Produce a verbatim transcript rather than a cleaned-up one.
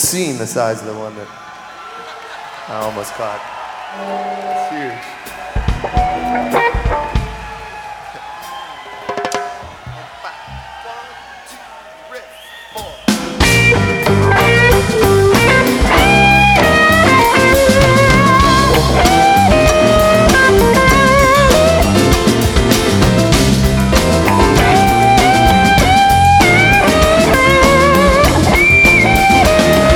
seen the size of the one that I almost caught. It's huge.